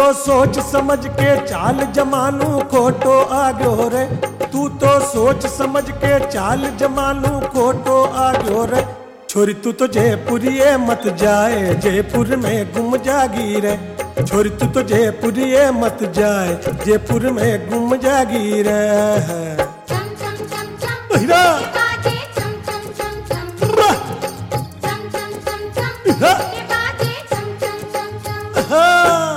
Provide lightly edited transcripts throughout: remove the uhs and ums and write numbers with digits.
सोच समझ के चाल जमानू खोटो आग्यो रे। तू तो सोच समझ के चाल जमानू खोटो आग्यो रे। छोरी तू तो जयपुरिये मत जाए, जयपुर में गुम जागी रे। छोरी तू तो जयपुरिये मत जाए, जयपुर में गुम जागी रे। चम चम चम चम हीरा के बाजे चम चम चम चम वाह! चम चम चम चम हाँ। के बाजे चम चम चम चम। हाँ।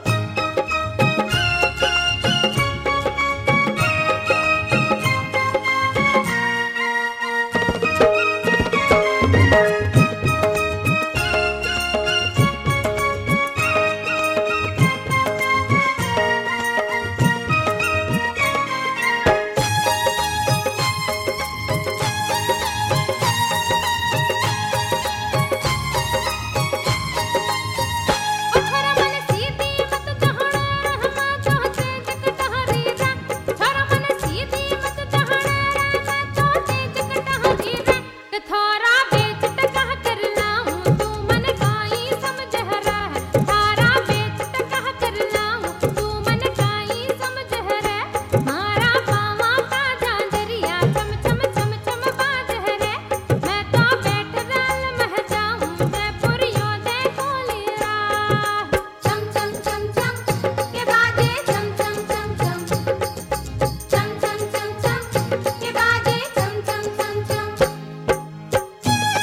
अखरा मन सीधी मत जहड़ा रहमा चाहते जग टहरी रे। अखरा मन सीधी मत जहड़ा रहमा चाहते जग टहरी रे। ते थोरा बेच टकह कर लाऊं तू मन काई समझ रे। थारा बेच टकह कर लाऊं तू मन काई समझ रे। मारा पावा का जांजरिया चम चम चम चम बाज रे। मैं तो बैठ रल मह जाऊं जयपुरियों दे कोलिया। चम चम चम चम के बाजे चम चम चम चम। चम चम चम चम के बाजे चम चम चम चम।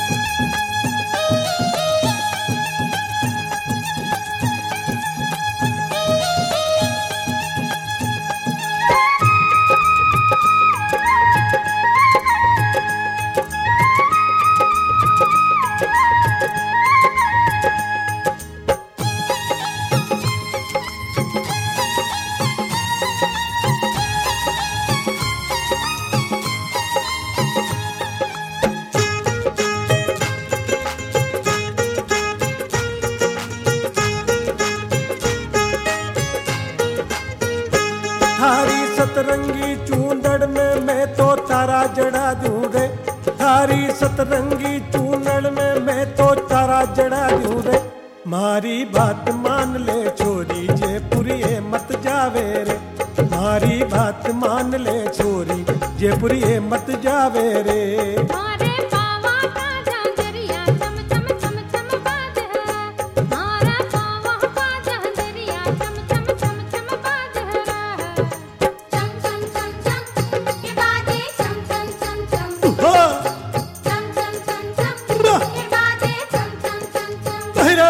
थारी सतरंगी चूंदड़ में मैं तो तारा जड़ा दूं रे। थारी सतरंगी चूंदड़ में मैं तो तारा जड़ा दूं रे। मारी बात मान ले छोरी जयपुरिये मत जावे रे। मारी बात मान ले छोरी जयपुरिये मत जावे रे। मारे पावा का जांजरिया चम चम चम चम बाज है। मारा पावा का जांजरिया चम चम चम चम बाज है। चम चम चम चम के बाजे चम चम चम चम। हाँ। चम चम चम चम वाह! के बाजे चम चम चम चम। हीरा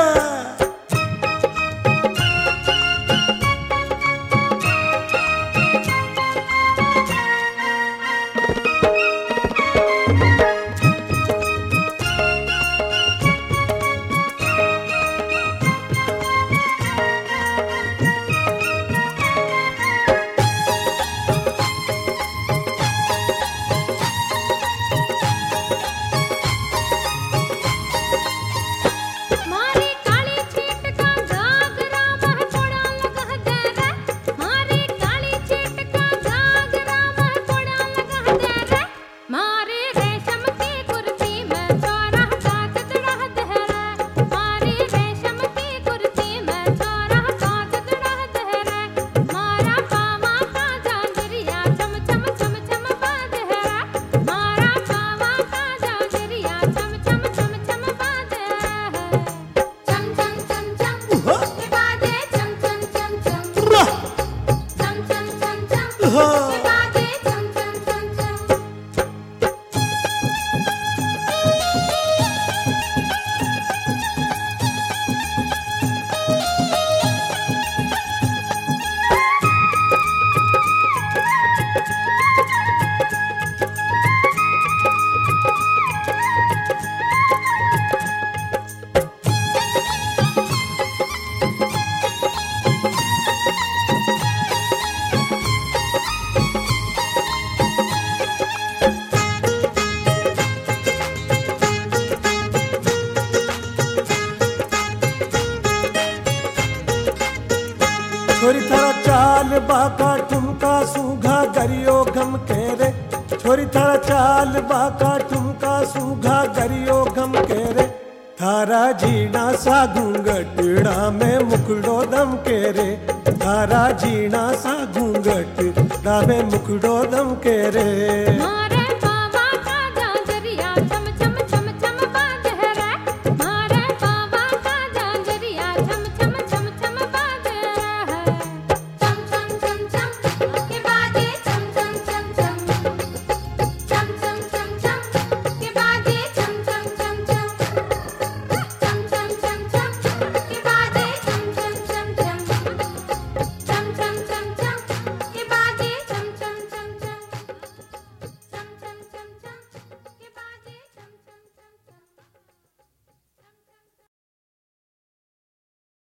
मारी काली छीट का घाघरा वह कोड़ा लगा दे रे। मारी काली छीट का घाघरा वह कोड़ा लगा दे रे। मारे रेशम की कुर्ती में चौरा काट चढ़ा दे रे। मारी रेशम की कुर्ती में चौरा काट चढ़ा दे रे। मारा पावा का जांजरिया चम चम चम चम बाज है। मारा पावा का जांजरिया चम चम चम चम बाज है। चम चम चम चम हाँ। के बाजे चम चम चम चम। वाह! चम चम चम चम हाँ। के बाजे चम चम चम चम। छोरी थारा चाल बाका ठुमका सूघा गरियो गम के रे। छोरी थारा चाल बाका ठुमका सूघा गरियो गम के रे। थारा झीणा सा घूंघटड़ा में मुखड़ो दम के रे, थारा झीणा सा घूंघटड़ा में मुखड़ो दम के रे।